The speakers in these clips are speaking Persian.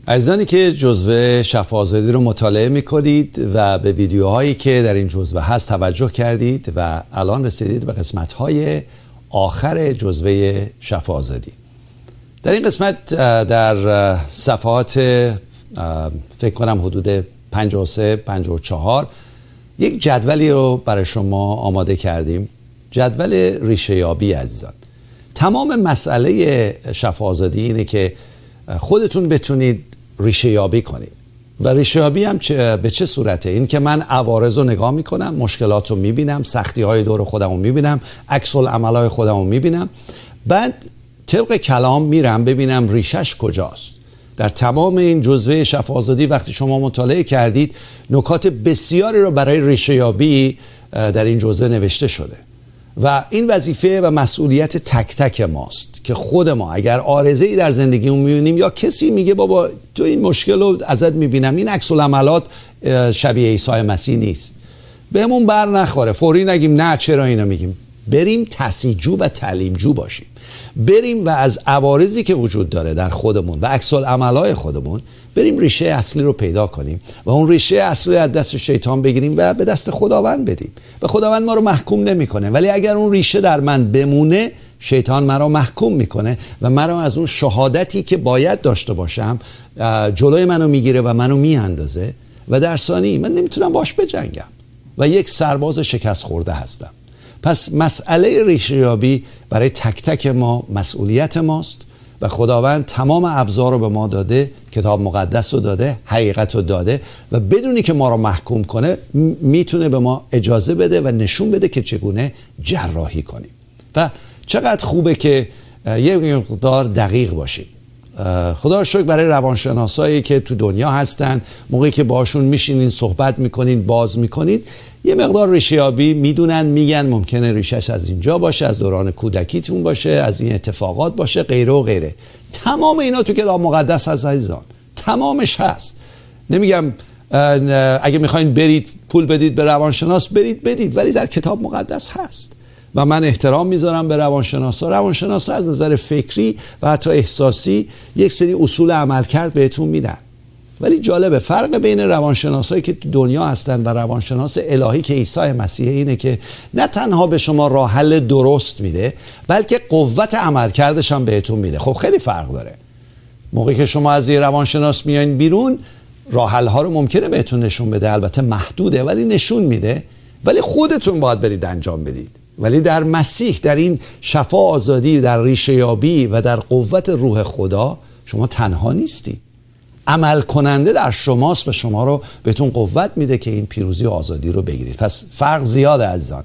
عزیزانی که جزوه شفا آزادی رو مطالعه می‌کنید و به ویدیوهایی که در این جزوه هست توجه کردید و الان رسیدید به قسمت‌های آخر جزوه شفا آزادی. در این قسمت در صفحات فکر کنم حدود 53-54 یک جدولی رو برای شما آماده کردیم. جدول ریشه یابی عزیزان. تمام مسئله شفا آزادی اینه که خودتون بتونید ریشه یابی کنید و ریشه یابی هم به چه صورته؟ این که من عوارض رو نگاه میکنم، مشکلات رو میبینم، سختی های دور خودم رو میبینم، عکس العمل های خودم رو میبینم، بعد طبق کلام میرم ببینم ریشش کجاست. در تمام این جزوه شفا آزادی وقتی شما مطالعه کردید نکات بسیاری رو برای ریشه یابی در این جزوه نوشته شده و این وظیفه و مسئولیت تک تک ماست که خود ما اگر عارضه‌ای در زندگیمون می‌بینیم یا کسی میگه بابا تو این مشکل رو ازت می‌بینم، این عکس العملات شبیه عیسی مسیح نیست، بهمون بر نخوره، فوری نگیم نه چرا اینو میگیم. بریم تحصیل‌جو و تعلیم‌جو باشیم، بریم و از عوارضی که وجود داره در خودمون و عکس العمل‌های خودمون بریم ریشه اصلی رو پیدا کنیم و اون ریشه اصلی از دست شیطان بگیریم و به دست خداوند بدیم و خداوند ما رو محکوم نمی‌کنه. ولی اگر اون ریشه در من بمونه شیطان مرا محکوم میکنه و مرا از اون شهادتی که باید داشته باشم جلوی منو میگیره و منو میاندازه و در ثانی من نمیتونم باش بجنگم و یک سرباز شکست خورده هستم. پس مسئله ریشه یابی برای تک تک ما مسئولیت ماست و خداوند تمام ابزار رو به ما داده، کتاب مقدس رو داده، حقیقت رو داده و بدونی که ما رو محکوم کنه میتونه به ما اجازه بده و نشون بده که چگونه جراحی کنیم. و چقدر خوبه که یه مقدار دقیق باشیم. خدا رو شکر برای روانشناسایی که تو دنیا هستن، موقعی که باشون میشینین صحبت میکنین باز میکنید یه مقدار ریشه یابی میدونن، میگن ممکنه ریشش از اینجا باشه، از دوران کودکیتون باشه، از این اتفاقات باشه، غیره و غیره. تمام اینا تو کتاب مقدس هست عزیزان، تمامش هست. نمیگم اگه میخواین برید پول بدید به روانشناس برید بدید، ولی در کتاب مقدس هست و من احترام میذارم به روانشناسا از نظر فکری و حتی احساسی یک سری اصول عملکرد بهتون میدن. ولی جالبه فرق بین روانشناسایی که تو دنیا هستن و روانشناس الهی که عیسی مسیح اینه که نه تنها به شما راه حل درست میده بلکه قوت عملکردش هم بهتون میده. خب خیلی فرق داره. موقعی که شما از یه روانشناس میایین بیرون راه حل ها رو ممکنه بهتون نشون بده، البته محدوده ولی نشون میده، ولی خودتون باید برید انجام بدید. ولی در مسیح، در این شفا آزادی، در ریشه یابی و در قوت روح خدا شما تنها نیستید. عمل کننده در شماست و شما رو بهتون قوت میده که این پیروزی و آزادی رو بگیرید. پس فرق زیاده عزیزان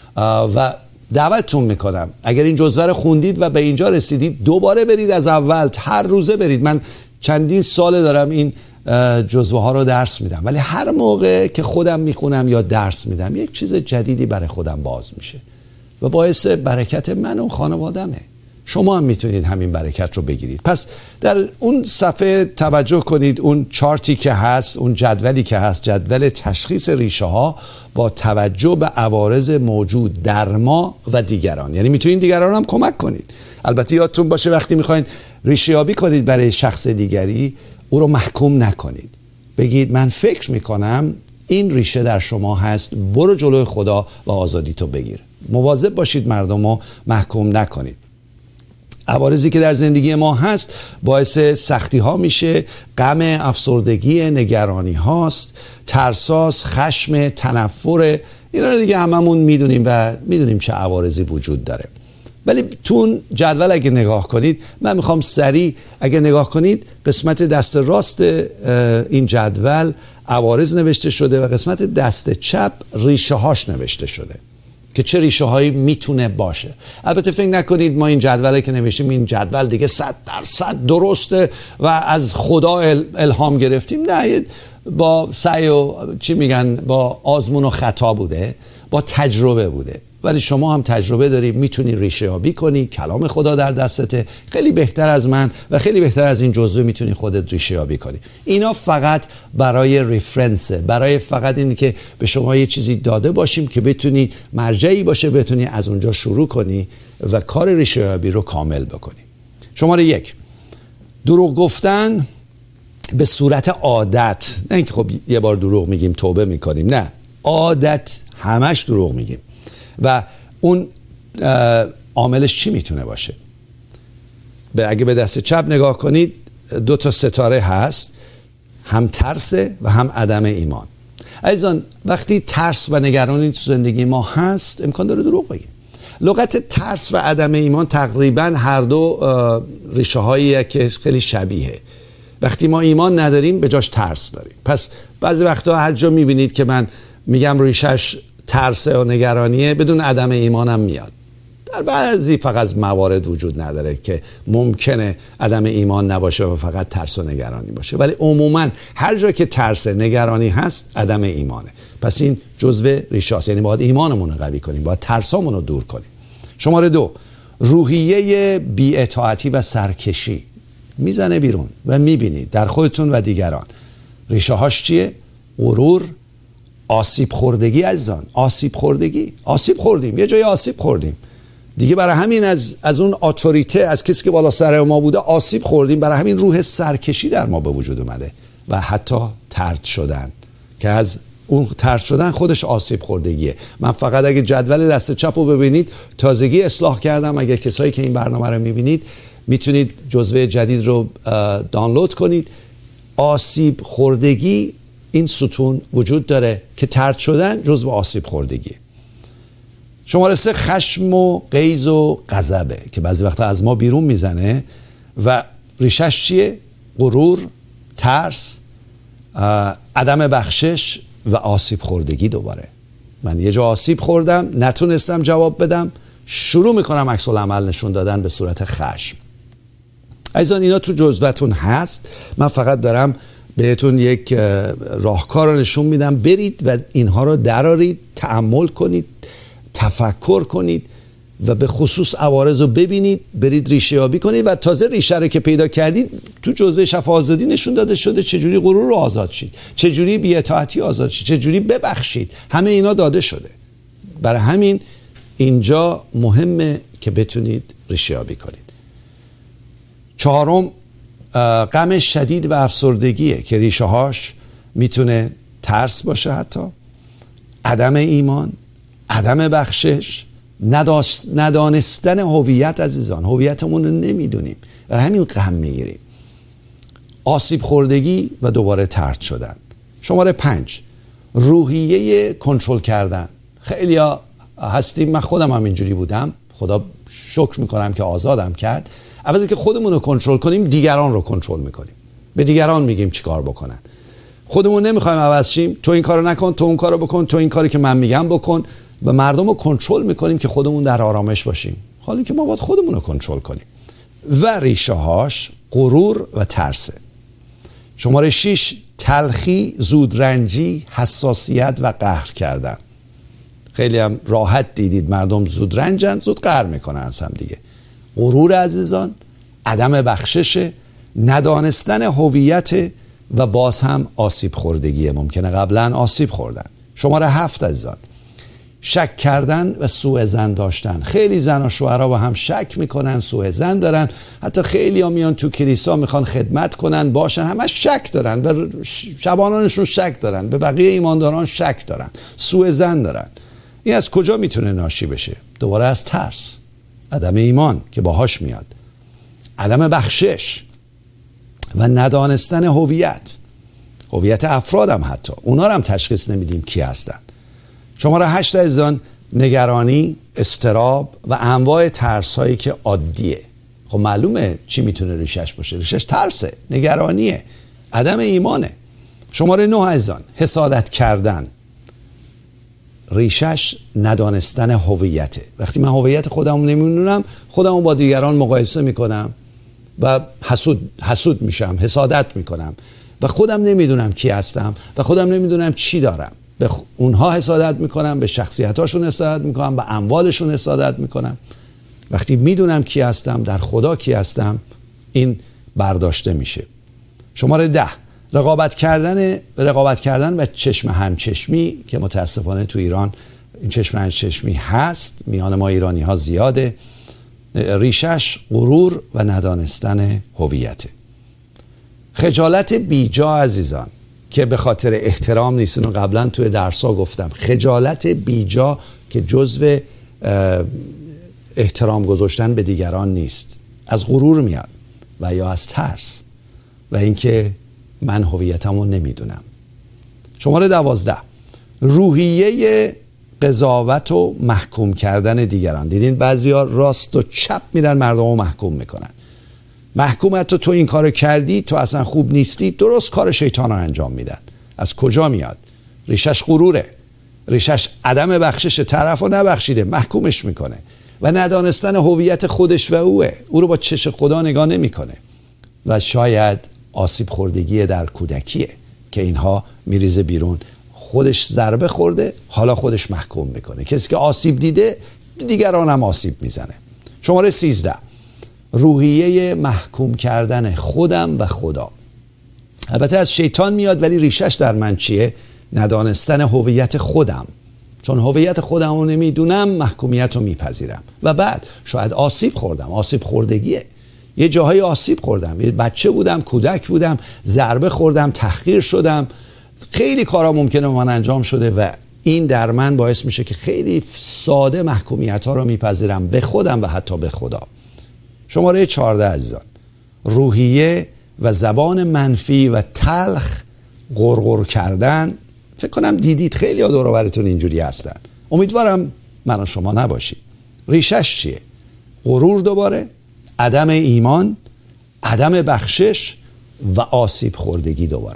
و دعوتتون میکنم اگر این جزوه رو خوندید و به اینجا رسیدید دوباره برید از اول، هر روزه برید. من چندین ساله دارم این جزوه ها رو درس میدم ولی هر موقع که خودم میخونم یا درس میدم یک چیز جدیدی برای خودم باز میشه و باعث برکت من و خانوادمه. شما هم میتونید همین برکت رو بگیرید. پس در اون صفحه توجه کنید، اون چارتی که هست، اون جدولی که هست، جدول تشخیص ریشه ها با توجه به عوارض موجود در ما و دیگران. یعنی میتونید دیگران هم کمک کنید. البته یادتون باشه وقتی میخواین ریشه یابی کنید برای شخص دیگری او رو محکوم نکنید. بگید من فکر میکنم این ریشه در شما هست، برو جلوی خدا و آزادی تو بگیر. مواظب باشید مردم رو محکوم نکنید. عوارضی که در زندگی ما هست باعث سختی ها میشه، غم، افسردگی، نگرانی هاست، ترساس، خشم، تنفر. اینا رو دیگه هممون میدونیم و میدونیم چه عوارضی وجود داره. ولی تو جدول اگه نگاه کنید، من میخوام سریع اگه نگاه کنید قسمت دست راست این جدول عوارض نوشته شده و قسمت دست چپ ریشه هاش نوشته شده که چه ریشه هایی میتونه باشه. البته فکر نکنید ما این جدولی که نوشتیم این جدول دیگه 100% درسته و از خدا الهام گرفتیم. نه، با سعی و با آزمون و خطا بوده، با تجربه بوده. ولی شما هم تجربه داری، میتونی ریشه یابی کنی، کلام خدا در دستته. خیلی بهتر از من و خیلی بهتر از این جزوه میتونی خودت ریشه یابی کنی. اینا فقط برای ریفرنسه، برای فقط اینی که به شما یه چیزی داده باشیم که بتونی مرجعی باشه، بتونی از اونجا شروع کنی و کار ریشه یابی رو کامل بکنی. شماره 1، دروغ گفتن به صورت عادت، نه اینکه خب یه بار دروغ میگیم توبه میکنیم، نه، عادت همش دروغ میگیم. و اون عاملش چی میتونه باشه؟ اگه به دست چپ نگاه کنید 2 ستاره هست، هم ترس و هم عدم ایمان. عزیزان وقتی ترس و نگرانی تو زندگی ما هست امکان داره دروغ بگیم. لغت ترس و عدم ایمان تقریبا هر دو ریشه هاییه که خیلی شبیه. وقتی ما ایمان نداریم به جاش ترس داریم. پس بعضی وقتا هر جا میبینید که من میگم ریشش ترس و نگرانیه، بدون عدم ایمانم میاد. در بعضی فقط موارد وجود نداره که ممکنه عدم ایمان نباشه و فقط ترس و نگرانی باشه، ولی عموما هر جا که ترس نگرانی هست عدم ایمانه. پس این جزو ریشه است، یعنی باید ایمانمون رو قوی کنیم، باید ترسامون رو دور کنیم. شماره 2، روحیه بی‌اطاعتی و سرکشی میزنه بیرون و میبینید در خودتون و دیگران. ریشه هاش چیه؟ غرور، آسیب خوردگی. عزیزان آسیب خوردگی، آسیب خوردیم، یه جای آسیب خوردیم دیگه، برای همین از اون اتوریته، از کسی که بالا سر ما بوده آسیب خوردیم، برای همین روح سرکشی در ما به وجود اومده و حتی طرد شدن، که از اون طرد شدن خودش آسیب خوردگیه. من فقط اگه جدول دست چپ رو ببینید تازگی اصلاح کردم. اگه کسایی که این برنامه رو میبینید میتونید جزوه جدید رو دانلود کنید. آسیب خوردگی این ستون وجود داره که طرد شدن جزو آسیب خوردگیه. شماره 3، خشم و غیظ و غضبه که بعضی وقتا از ما بیرون میزنه و ریشش چیه؟ غرور، ترس، عدم بخشش و آسیب خوردگی. دوباره من یه جا آسیب خوردم، نتونستم جواب بدم، شروع میکنم عکس العمل نشون دادن به صورت خشم. عزیزان اینا تو جزوتون هست، من فقط دارم بهتون یک راهکار رو نشون میدم، برید و اینها رو درارید، تأمل کنید، تفکر کنید و به خصوص عوارض رو ببینید، برید ریشه یابی کنید و تازه ریشه رو که پیدا کردید تو جزوه شفا آزادی نشون داده شده چجوری غرور رو آزاد شید، چجوری بی‌اطاعتی آزاد شید، چجوری ببخشید، همه اینا داده شده. برای همین اینجا مهمه که بتونید ریشه یابی کنید. 4، غم شدید و افسردگیه که ریشه هاش میتونه ترس باشه، حتی عدم ایمان، عدم بخشش، ندانستن هویت. عزیزان هویتمون رو نمیدونیم، برای همین غم میگیریم. آسیب خوردگی و دوباره طرد شدن. شماره 5، روحیه کنترل کردن. خیلی ها هستیم، من خودم هم اینجوری بودم، خدا شکر میکنم که آزادم کرد. عوضی که خودمون رو کنترل کنیم دیگران رو کنترل میکنیم، به دیگران میگیم چیکار بکنن. خودمون نمیخوایم عوض شیم، تو این کارو نکن، تو اون کارو بکن، تو این کاری که من میگم بکن، و مردم رو کنترل میکنیم که خودمون در آرامش باشیم، حالا که ما باید خودمون رو کنترل کنیم. و ریشه هاش غرور و ترسه. شماره 6، تلخی، زودرنجی، حساسیت و قهر کردن. خیلی هم راحت دیدید مردم زود رنجن، زود قهر میکنن از هم دیگه. غرور عزیزان، عدم بخشش، ندانستن هویت و باز هم آسیب خوردگیه، ممکنه قبلا آسیب خوردن. شماره 7 عزیزان، شک کردن و سوء ظن داشتن. خیلی زن و شوهرها با هم شک میکنن، سوء ظن دارن، حتی خیلی ها میان تو کلیسا میخوان خدمت کنن باشن، همه شک دارن، به شبانانشون شک دارن، به بقیه ایمانداران شک دارن، سوء ظن دارن. این از کجا میتونه ناشی بشه؟ دوباره از ترس، عدم ایمان که باهاش میاد، عدم بخشش و ندانستن هویت افرادم، حتی اونا رو هم تشخیص نمیدیم کی هستن. شماره 8 عزیزان، نگرانی، اضطراب و انواع ترس هایی که عادیه. خب معلومه چی میتونه ریشش باشه؟ ریشش ترسه، نگرانیه، عدم ایمانه. شماره 9 عزیزان، حسادت کردن. ریشش ندانستن هویته. وقتی من هویت خودم نمیدونم، خودمو با دیگران مقایسه میکنم و حسود میشم، حسادت میکنم و خودم نمیدونم کی هستم و خودم نمیدونم چی دارم. به اونها حسادت میکنم، به شخصیتاشون حسادت میکنم، به اموالشون حسادت میکنم. وقتی میدونم کی هستم، در خدا کی هستم، این برداشته میشه. شماره 10، رقابت کردن و چشم همچشمی که متاسفانه تو ایران این چشم همچشمی هست، میان ما ایرانی ها زیاده. ریشش غرور و ندانستن هویته. خجالت بیجا عزیزان که به خاطر احترام نیست، اینو قبلا توی درس‌ها گفتم، خجالت بیجا که جزو احترام گذاشتن به دیگران نیست، از غرور میاد و یا از ترس و اینکه من هویتمو نمیدونم. شماره 12، روحیه قضاوت و محکوم کردن دیگران. دیدین بعضیا راست و چپ میرن مردمو محکوم میکنن. محکومت تو این کارو کردی، تو اصلا خوب نیستی، درست کار شیطان رو انجام میدن. از کجا میاد؟ ریشش غروره، ریشش عدم بخشش، طرف رو نبخشیده محکومش میکنه و ندانستن هویت خودش و او رو با چش خدا نگاه نمیکنه و شاید آسیب خوردگی در کودکیه که اینها میریزه بیرون. خودش ضربه خورده، حالا خودش محکوم میکنه. کسی که آسیب دیده دیگران هم آسیب میزنه. شماره 13، روحیه محکوم کردن خودم و خدا. البته از شیطان میاد ولی ریشش در من چیه؟ ندانستن هویت خودم. چون هویت خودم رو نمیدونم محکومیت رو میپذیرم و بعد شاید آسیب خوردم، آسیب خوردگیه. یه جاهای آسیب خوردم، یه بچه بودم، کودک بودم، ضربه خوردم، تحقیر شدم، خیلی کارا ممکنه من انجام شده و این در من باعث میشه که خیلی ساده محکومیت ها رو میپذیرم به خودم و حتی به خدا. شماره 14 عزیزان، روحیه و زبان منفی و تلخ غرغر کردن. فکر کنم دیدید خیلی ها دور و برتون اینجوری هستن. امیدوارم من و شما نباشید. ریشش چیه؟ غرور دوباره، عدم ایمان، عدم بخشش و آسیب خوردگی دوباره.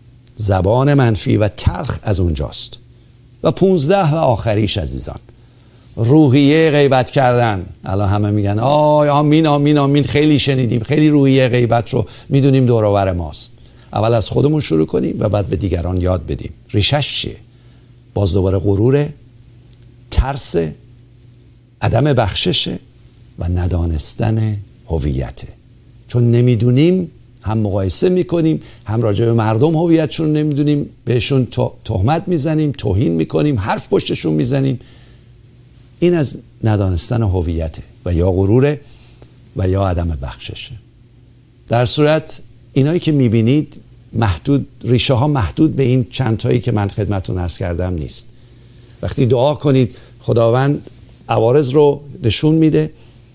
زبان منفی و تلخ از اونجاست. و 15 و آخریش عزیزان، روحیه غیبت کردن. الان همه میگن آمین آمین آمین، خیلی شنیدیم، خیلی روحیه غیبت رو میدونیم دور و بر ماست. اول از خودمون شروع کنیم و بعد به دیگران یاد بدیم. ریشش چیه؟ باز دوباره غروره، ترس، عدم بخششه و ندانستن هویته. چون نمیدونیم هم مقایسه میکنیم، هم راجع به مردم هویتشون نمیدونیم، بهشون تهمت میزنیم، توهین میکنیم، حرف پشتشون میزنیم. این از ندانستن هویته و یا غروره و یا عدم بخششه. در صورت اینایی که میبینید محدود، ریشه ها محدود به این چند تایی که من خدمتتون عرض کردم نیست. وقتی دعا کنید خداوند عوارض رو نشون میده،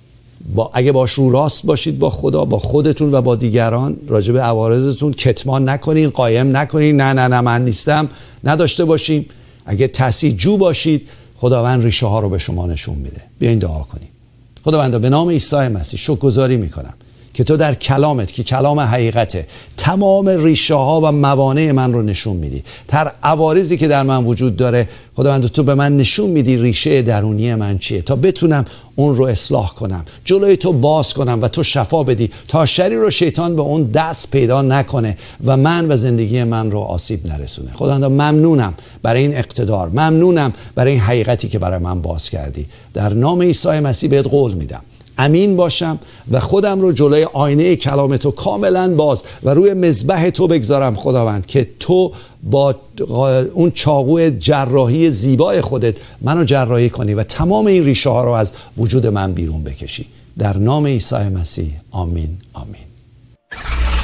اگه باش رو راست باشید با خدا، با خودتون و با دیگران، راجع به عوارضتون کتمان نکنین، قایم نکنین، نه من نیستم، نداشته باشیم. اگه تسیجو باشید خداوند ریشه ها رو به شما نشون میده. بیاین دعا کنیم. خداوند به نام عیسی مسیح شکرگزاری میکنم که تو در کلامت که کلام حقیقته تمام ریشه ها و موانع من رو نشون میدی. در عوارضی که در من وجود داره خداوند تو به من نشون میدی ریشه درونی من چیه تا بتونم اون رو اصلاح کنم، جلوی تو باز کنم و تو شفا بدی تا شریر و شیطان به اون دست پیدا نکنه و من و زندگی من رو آسیب نرسونه. خداوند ممنونم برای این اقتدار، ممنونم برای این حقیقتی که برای من باز کردی. در نام عیسی مسیح بهت قول میدم امین باشم و خودم رو جلوی آینه کلام تو کاملا باز و روی مذبح تو بگذارم خداوند که تو با اون چاقوی جراحی زیبای خودت منو جراحی کنی و تمام این ریشه ها رو از وجود من بیرون بکشی. در نام عیسی مسیح آمین آمین.